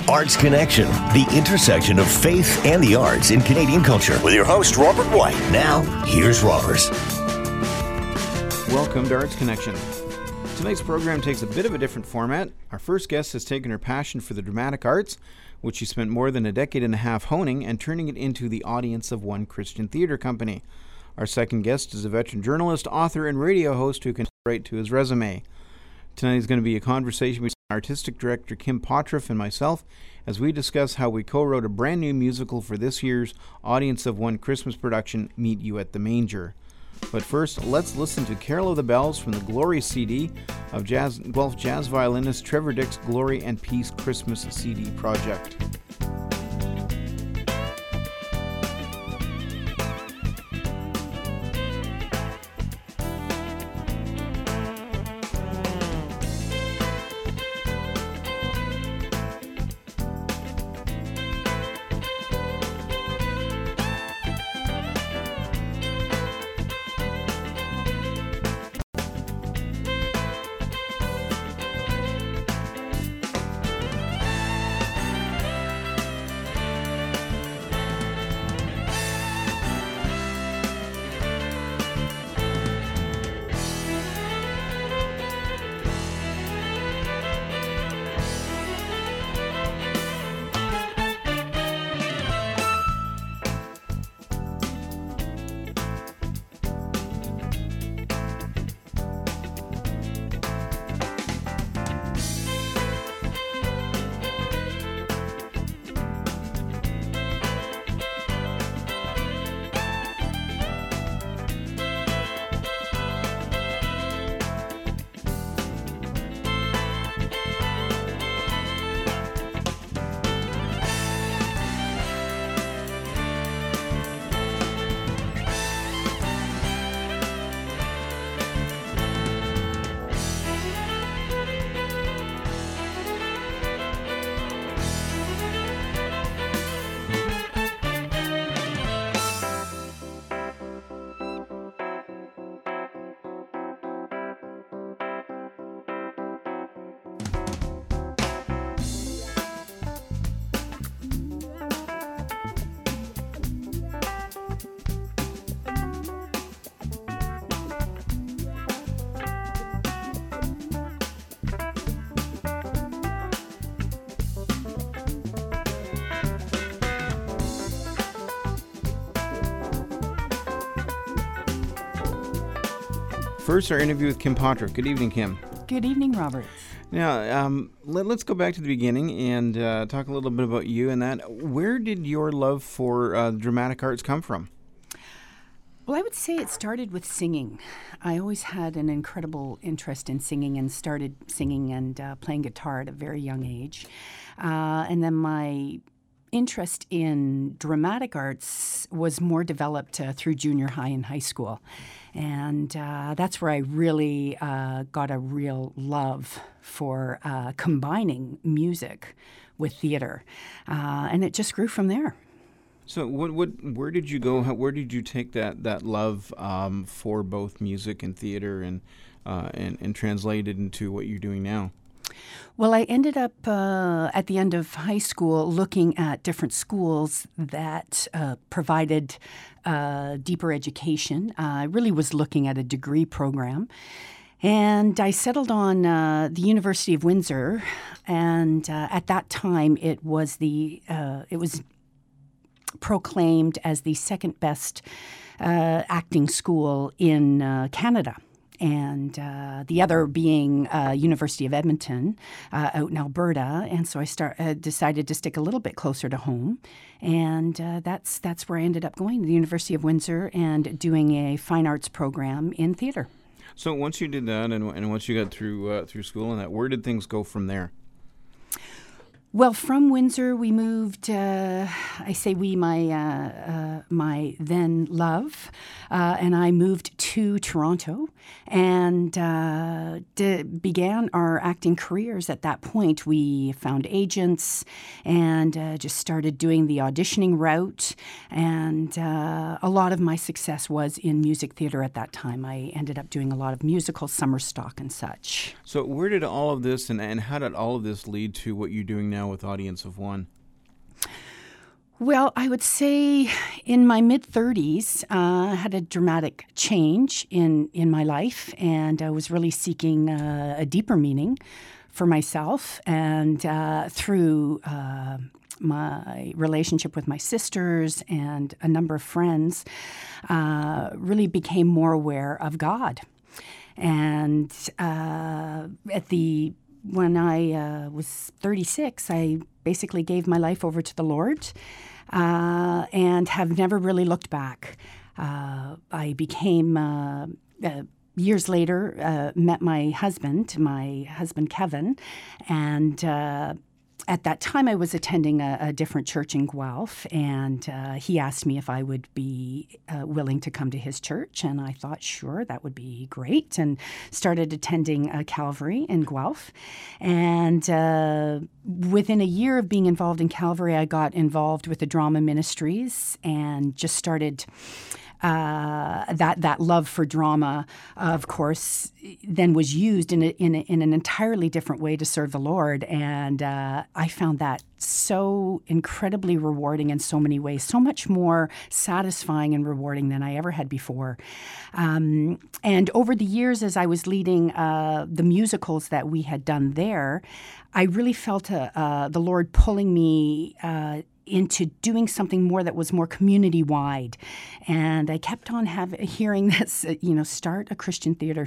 Arts Connection, the intersection of faith and the arts in Canadian culture. With your host, Robert White. Now, here's Robert. Welcome to Arts Connection. Tonight's program takes a bit of a different format. Our first guest has taken her passion for the dramatic arts, which she spent more than a decade and a half honing, and turning it into the audience of one Christian theater company. Our second guest is a veteran journalist, author, and radio host who can write to his resume. Tonight is going to be a conversation between artistic director Kim Pottriff and myself as we discuss how we co-wrote a brand new musical for this year's Audience of One Christmas production, Meet You at the Manger. But first, let's listen to Carol of the Bells from the Glory CD of Guelph jazz violinist Trevor Dick's Glory and Peace Christmas CD project. First, our interview with Kim Pottriff. Good evening, Kim. Good evening, Robert. Now, let's go back to the beginning and talk a little bit about you and that. Where did your love for dramatic arts come from? Well, I would say it started with singing. I always had an incredible interest in singing and started singing and playing guitar at a very young age. And then my interest in dramatic arts was more developed through junior high and high school. And that's where I really got a real love for combining music with theater. And it just grew from there. So where did you go? Where did you take that love for both music and theater and translate it into what you're doing now? Well, I ended up at the end of high school looking at different schools that provided deeper education. I really was looking at a degree program. And I settled on the University of Windsor. And at that time, it was proclaimed as the second best acting school in Canada. And the other being University of Edmonton out in Alberta. And so I decided to stick a little bit closer to home. And that's where I ended up going, to the University of Windsor, and doing a fine arts program in theater. So once you did that and once you got through school and that, where did things go from there? Well, from Windsor, we moved, I say we, my then love, and I moved to Toronto and began our acting careers at that point. We found agents and just started doing the auditioning route, and a lot of my success was in music theater at that time. I ended up doing a lot of musicals, summer stock and such. So where did all of this and how did all of this lead to what you're doing now now with Audience of One? Well, I would say in my mid-30s, I had a dramatic change in my life, and I was really seeking a deeper meaning for myself. And through my relationship with my sisters and a number of friends, really became more aware of God. And when I was 36, I basically gave my life over to the Lord and have never really looked back. I became, years later, met my husband Kevin, and at that time, I was attending a different church in Guelph, and he asked me if I would be willing to come to his church, and I thought, sure, that would be great, and started attending Calvary in Guelph. And within a year of being involved in Calvary, I got involved with the drama ministries and just started that love for drama, of course, then was used in an entirely different way to serve the Lord. And I found that so incredibly rewarding in so many ways, so much more satisfying and rewarding than I ever had before. And over the years, as I was leading the musicals that we had done there, I really felt the Lord pulling me into doing something more that was more community-wide. And I kept on hearing this, start a Christian theater.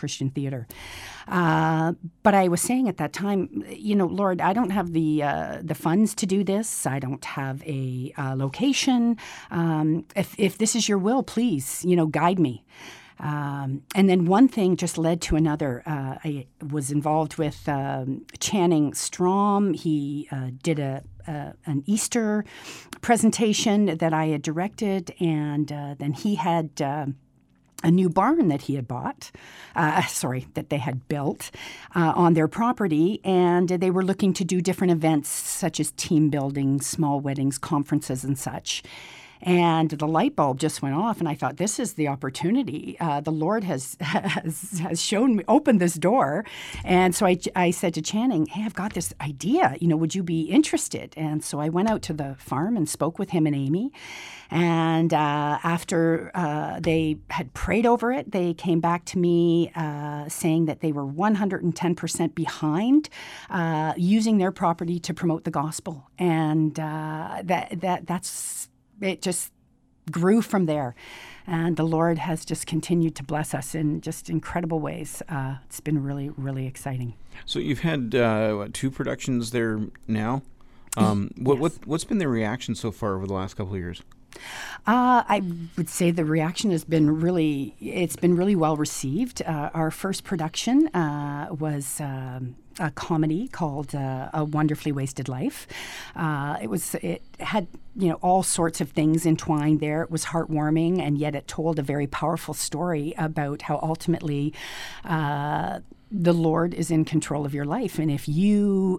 But I was saying at that time, Lord, I don't have the funds to do this. I don't have a location. If this is your will, please, guide me. And then one thing just led to another. I was involved with Channing Strom. He did an Easter presentation that I had directed, and then he had a new barn that he had that they had built on their property, and they were looking to do different events such as team building, small weddings, conferences, and such. And the light bulb just went off, and I thought, this is the opportunity. The Lord has shown me, opened this door. And so I said to Channing, hey, I've got this idea. Would you be interested? And so I went out to the farm and spoke with him and Amy. And after they had prayed over it, they came back to me saying that they were 110% behind using their property to promote the gospel. And that's... It just grew from there. And the Lord has just continued to bless us in just incredible ways. It's been really, really exciting. So you've had 2 productions there now. What's been the reaction so far over the last couple of years? I would say the reaction has been really well received. Our first production was a comedy called A Wonderfully Wasted Life. It had all sorts of things entwined there. It was heartwarming, and yet it told a very powerful story about how ultimately the Lord is in control of your life, and if you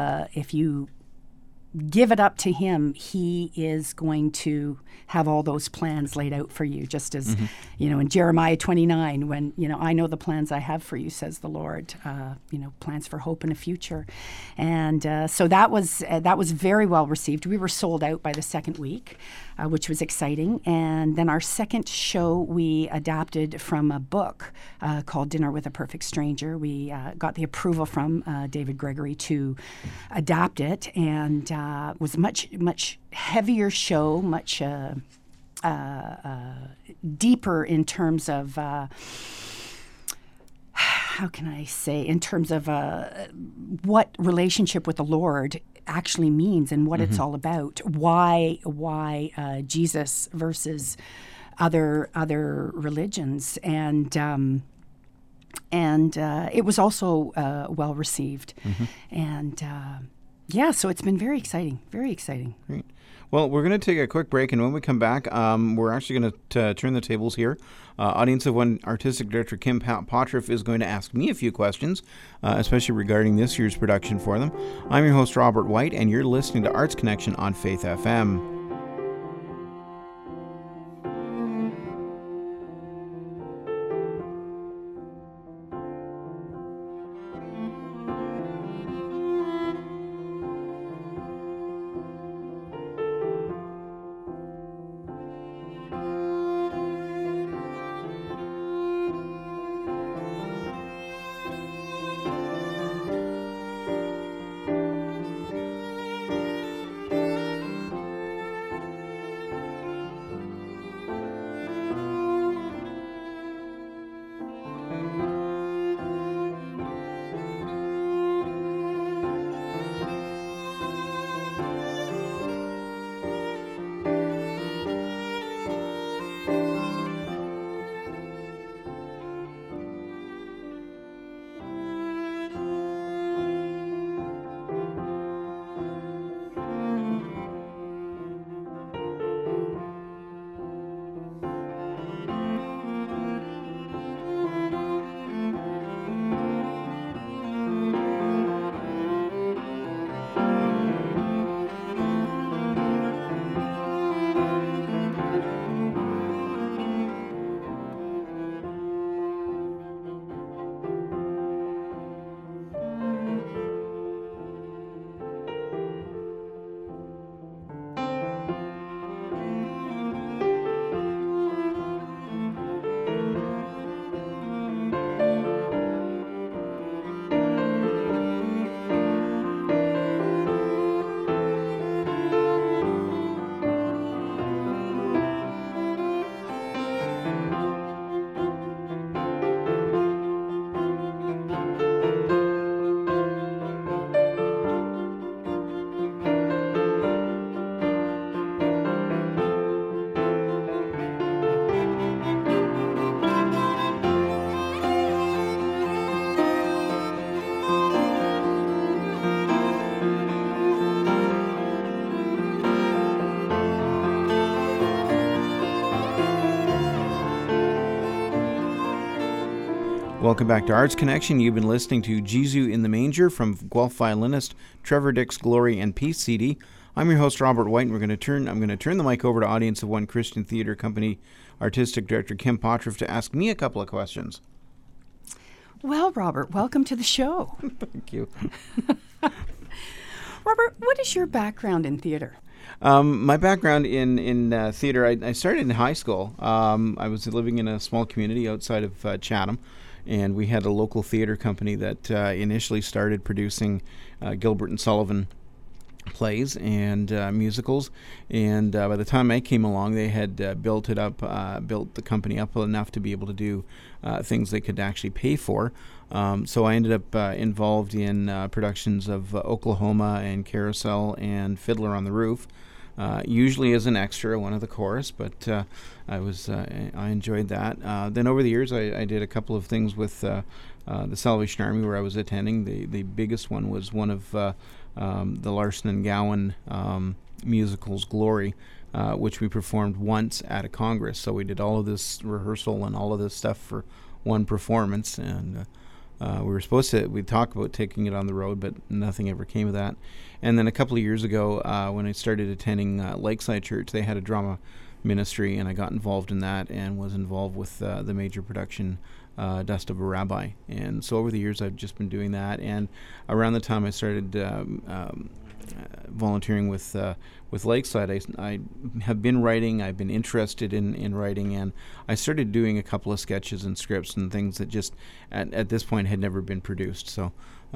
give it up to Him, He is going to have all those plans laid out for you, just as, in Jeremiah 29, when, I know the plans I have for you, says the Lord, plans for hope and a future. And so that was very well received. We were sold out by the second week, which was exciting. And then our second show, we adapted from a book called Dinner with a Perfect Stranger. We got the approval from David Gregory to adapt it, and was a much heavier show, much deeper in terms of how can I say, in terms of what relationship with the Lord actually means and what it's all about. Why Jesus versus other religions, and it was also well received, and. So it's been very exciting, very exciting. Great. Well, we're going to take a quick break, and when we come back, we're actually going to turn the tables here. Audience of One Artistic Director Kim Pottriff is going to ask me a few questions, especially regarding this year's production for them. I'm your host, Robert White, and you're listening to Arts Connection on Faith FM. Welcome back to Arts Connection. You've been listening to Jesu in the Manger from Guelph violinist Trevor Dix, Glory and Peace CD. I'm your host, Robert White, and I'm going to turn the mic over to Audience of One Christian Theatre Company Artistic Director Kim Pottruff to ask me a couple of questions. Well, Robert, welcome to the show. Thank you. Robert, what is your background in theater? My background in theater, I started in high school. I was living in a small community outside of Chatham, and we had a local theater company that initially started producing Gilbert and Sullivan plays and musicals, and by the time I came along, they had built the company up enough to be able to do things they could actually pay for. So I ended up involved in productions of Oklahoma and Carousel and Fiddler on the Roof, usually as an extra, one of the chorus, but I enjoyed that. Then over the years, I did a couple of things with the Salvation Army where I was attending. The biggest one was one of the Larson and Gowan musicals, Glory, which we performed once at a Congress. So we did all of this rehearsal and all of this stuff for one performance, and we talked about taking it on the road, but nothing ever came of that. And then a couple of years ago, when I started attending Lakeside Church, they had a drama ministry, and I got involved in that and was involved with the major production Dust of a Rabbi. And so over the years, I've just been doing that. And around the time I started volunteering with Lakeside, I have been writing. I've been interested in writing, and I started doing a couple of sketches and scripts and things that just at this point had never been produced. So,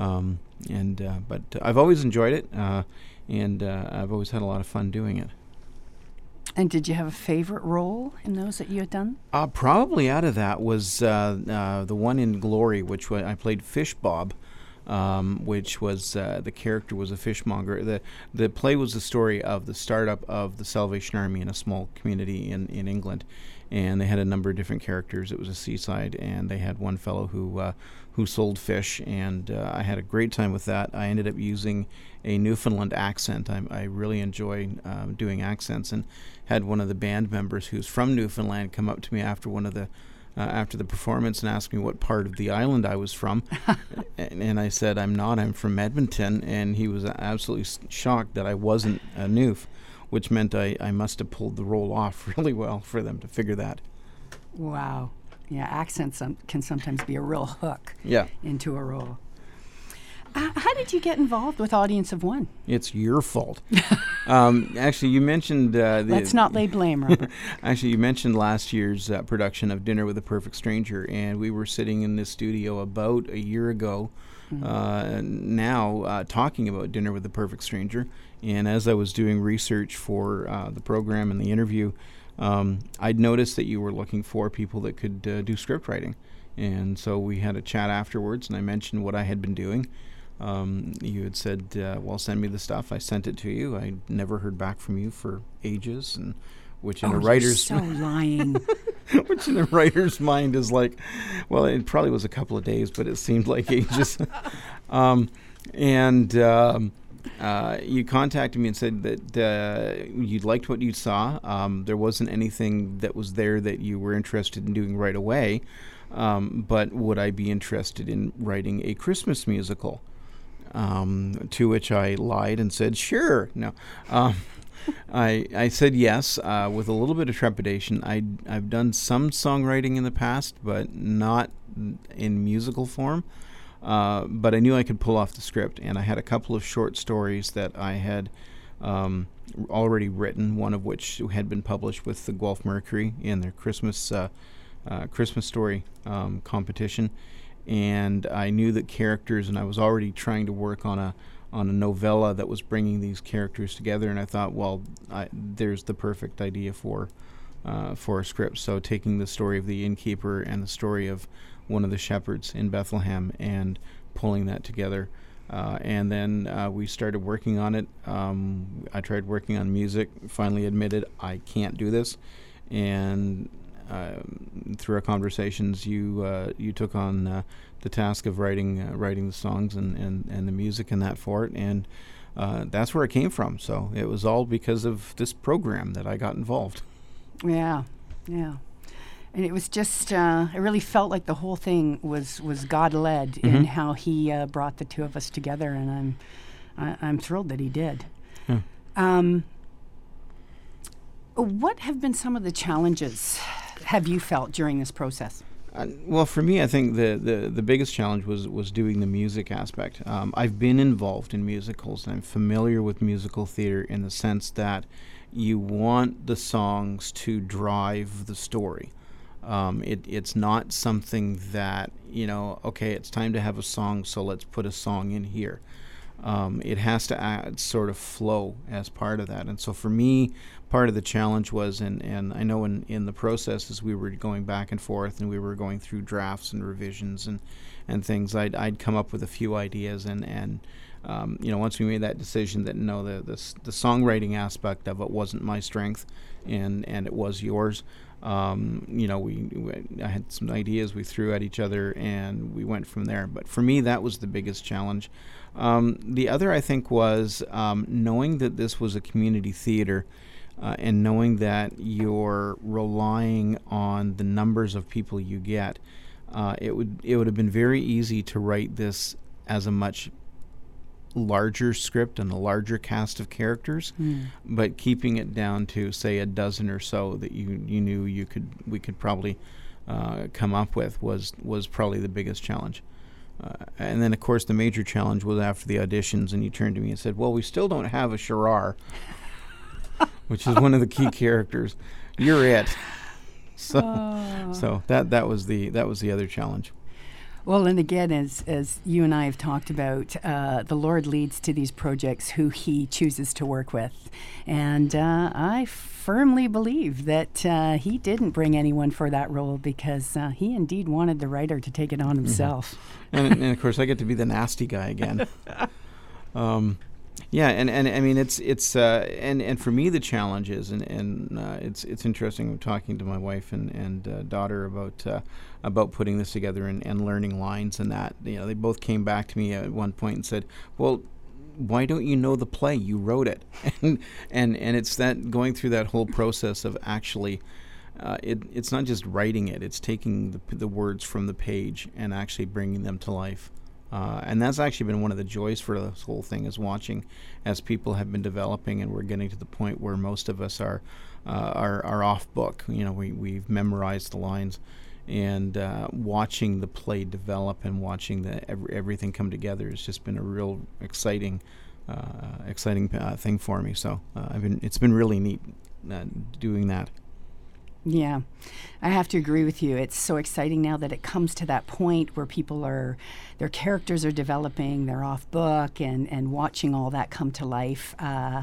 but I've always enjoyed it, and I've always had a lot of fun doing it. And did you have a favorite role in those that you had done? Probably out of that was the one in Glory, which I played Fish Bob, which was the character was a fishmonger. The play was the story of the startup of the Salvation Army in a small community in England, and they had a number of different characters. It was a seaside, and they had one fellow who sold fish, and I had a great time with that. I ended up using a Newfoundland accent. I really enjoy doing accents, and had one of the band members who's from Newfoundland come up to me after the performance and ask me what part of the island I was from. And I said, I'm from Edmonton. And he was absolutely shocked that I wasn't a Newf, which meant I must have pulled the role off really well for them to figure that. Wow. Yeah, accents can sometimes be a real hook into a role. How did you get involved with Audience of One? It's your fault. Actually, you mentioned... Let's not lay blame, Robert. Actually, you mentioned last year's production of Dinner with a Perfect Stranger, and we were sitting in this studio about a year ago now talking about Dinner with a Perfect Stranger. And as I was doing research for the program and the interview, I'd noticed that you were looking for people that could do script writing. And so we had a chat afterwards, and I mentioned what I had been doing. You had said, well, send me the stuff. I sent it to you. I never heard back from you for ages, and which in a writer's so lying. Which in a writer's mind is like, well, it probably was a couple of days, but it seemed like ages. You contacted me and said that you liked what you saw. There wasn't anything that was there that you were interested in doing right away, but would I be interested in writing a Christmas musical? To which I lied and said, sure. No. I said yes with a little bit of trepidation. I've done some songwriting in the past, but not in musical form. But I knew I could pull off the script, and I had a couple of short stories that I had already written, one of which had been published with the Guelph Mercury in their Christmas story competition. And I knew the characters, and I was already trying to work on a novella that was bringing these characters together. And I thought, well, there's the perfect idea for a script. So taking the story of the innkeeper and the story of one of the shepherds in Bethlehem and pulling that together. And then we started working on it. I tried working on music, finally admitted I can't do this. And through our conversations, you took on the task of writing the songs and the music and that for it. And that's where it came from. So it was all because of this program that I got involved. Yeah. And it was just, I really felt like the whole thing was God-led in how he brought the two of us together, and I'm thrilled that he did. What have been some of the challenges have you felt during this process? Well, for me, I think the biggest challenge was doing the music aspect. I've been involved in musicals, and I'm familiar with musical theater in the sense that you want the songs to drive the story. It's not something that, okay, it's time to have a song, so let's put a song in here. It has to sort of flow as part of that. And so for me, part of the challenge was, and I know in the process as we were going back and forth and we were going through drafts and revisions and things, I'd come up with a few ideas and once we made that decision that no, the songwriting aspect of it wasn't my strength and it was yours. I had some ideas we threw at each other and we went from there. But for me, that was the biggest challenge. The other, I think, was knowing that this was a community theater and knowing that you're relying on the numbers of people you get. It would have been very easy to write this as a much larger script and a larger cast of characters, but keeping it down to say a dozen or so that you knew we could probably come up with was probably the biggest challenge. And then of course the major challenge was after the auditions, and you turned to me and said, "Well, we still don't have a Sherrar," which is one of the key characters. You're it. So that was the other challenge. Well, and again, as you and I have talked about, the Lord leads to these projects who he chooses to work with. And I firmly believe that he didn't bring anyone for that role because he indeed wanted the writer to take it on himself. And of course, I get to be the nasty guy again. Yeah, and I mean it's and for me the challenge is and it's interesting. I'm talking to my wife and daughter about putting this together and learning lines and that. They both came back to me at one point and said, "Well, why don't you know the play? You wrote it." and it's that going through that whole process of actually. It's not just writing it; it's taking the words from the page and actually bringing them to life. And that's actually been one of the joys for this whole thing, is watching as people have been developing, and we're getting to the point where most of us are off book. We've memorized the lines, and watching the play develop and watching everything come together has just been a real exciting thing for me. So it's been really neat doing that. Yeah, I have to agree with you. It's so exciting now that it comes to that point where their characters are developing, they're off book, and watching all that come to life, that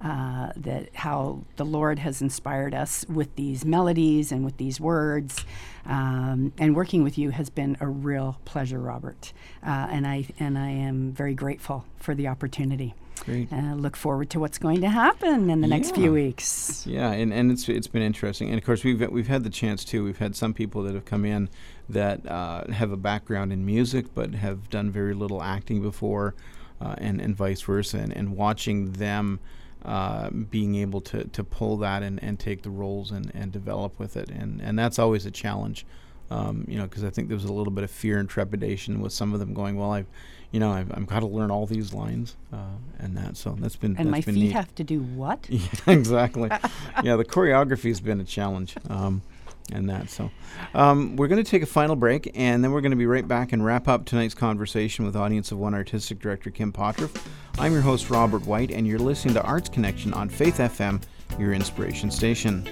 how the Lord has inspired us with these melodies and with these words. And working with you has been a real pleasure, Robert. And I am very grateful for the opportunity. Great. Look forward to what's going to happen in the next few weeks. Yeah, and it's been interesting. And of course we've had the chance too. We've had some people that have come in that have a background in music but have done very little acting before, and vice versa. And watching them being able to pull that and take the roles and develop with it, and that's always a challenge. Because I think there was a little bit of fear and trepidation with some of them going, well, I've got to learn all these lines and that. So that's been and that's my been feet neat. have to do what? Yeah, exactly. Yeah, the choreography has been a challenge, and that. So we're going to take a final break, and then we're going to be right back and wrap up tonight's conversation with Audience of One Artistic Director Kim Pottruff. I'm your host, Robert White, and you're listening to Arts Connection on Faith FM, your inspiration station.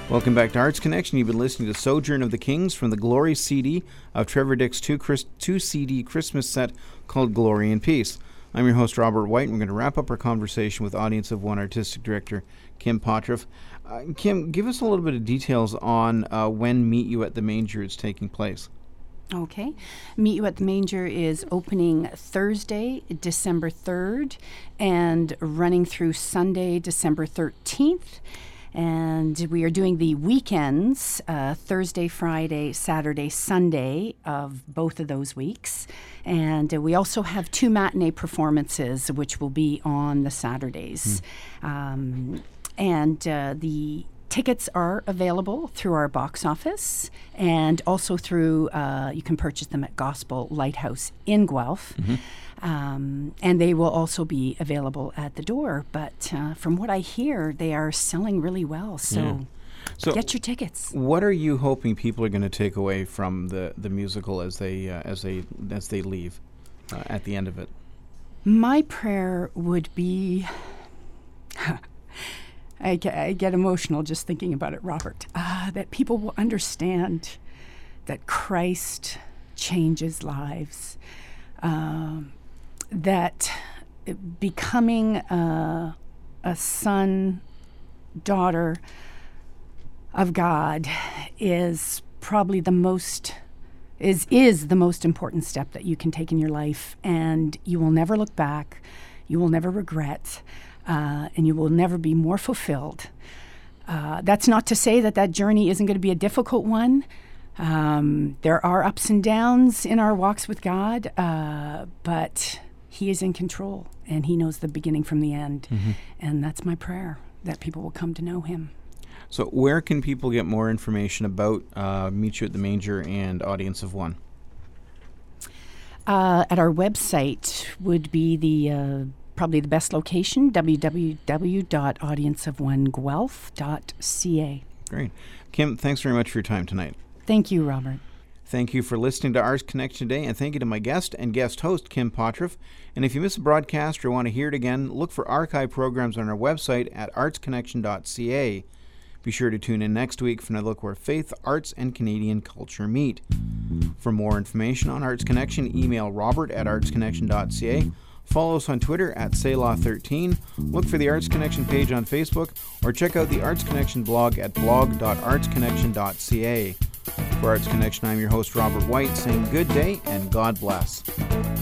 Welcome back to Arts Connection. You've been listening to Sojourn of the Kings from the Glory CD of Trevor Dick's two CD Christmas set called Glory and Peace. I'm your host, Robert White, and we're going to wrap up our conversation with Audience of One Artistic Director Kim Pottruff. Kim, give us a little bit of details on when Meet You at the Manger is taking place. Okay. Meet You at the Manger is opening Thursday, December 3rd, and running through Sunday, December 13th. And we are doing the weekends, Thursday, Friday, Saturday, Sunday of both of those weeks. And we also have 2 matinee performances, which will be on the Saturdays. The tickets are available through our box office and also through, you can purchase them at Gospel Lighthouse in Guelph. And they will also be available at the door. But from what I hear, they are selling really well. So get your tickets. What are you hoping people are going to take away from the musical as they leave at the end of it? My prayer would be... I get emotional just thinking about it, Robert. That people will understand that Christ changes lives. That becoming a son, daughter of God is probably the most important step that you can take in your life, and you will never look back. You will never regret. And you will never be more fulfilled. That's not to say that journey isn't going to be a difficult one. There are ups and downs in our walks with God, but He is in control, and He knows the beginning from the end. And that's my prayer, that people will come to know Him. So where can people get more information about Meet You at the Manger and Audience of One? At our website would be probably the best location, www.audienceofoneguelph.ca. Great. Kim, thanks very much for your time tonight. Thank you, Robert. Thank you for listening to Arts Connection today, and thank you to my guest and guest host, Kim Pottruff. And if you miss a broadcast or want to hear it again, look for archive programs on our website at artsconnection.ca. Be sure to tune in next week for another look where faith, arts, and Canadian culture meet. For more information on Arts Connection, email robert@artsconnection.ca. Follow us on Twitter at Selah13, look for the Arts Connection page on Facebook, or check out the Arts Connection blog at blog.artsconnection.ca. For Arts Connection, I'm your host, Robert White, saying good day and God bless.